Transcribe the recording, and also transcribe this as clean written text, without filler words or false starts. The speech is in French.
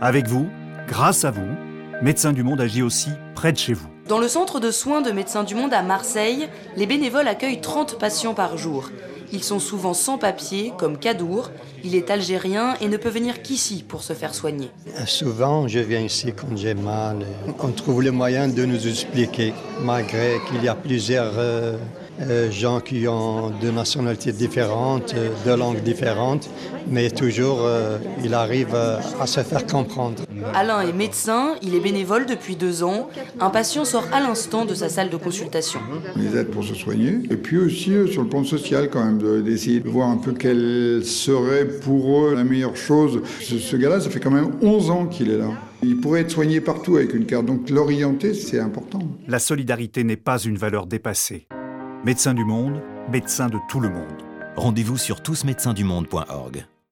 Avec vous, grâce à vous, Médecins du Monde agit aussi près de chez vous. Dans le centre de soins de Médecins du Monde à Marseille, les bénévoles accueillent 30 patients par jour. Ils sont souvent sans papier, comme Kadour. Il est algérien et ne peut venir qu'ici pour se faire soigner. Souvent, je viens ici quand j'ai mal. On trouve les moyens de nous expliquer, malgré qu'il y a plusieurs gens qui ont de nationalités différentes, de langues différentes, mais toujours, il arrive à se faire comprendre. Alain est médecin, il est bénévole depuis 2 ans. Un patient sort à l'instant de sa salle de consultation. On les aide pour se soigner. Et puis aussi sur le plan social quand même, d'essayer de voir un peu quelle serait pour eux la meilleure chose. Ce gars-là, ça fait quand même 11 ans qu'il est là. Il pourrait être soigné partout avec une carte, donc l'orienter, c'est important. La solidarité n'est pas une valeur dépassée. Médecins du Monde, médecins de tout le monde. Rendez-vous sur tousmédeциnsdumonde.org.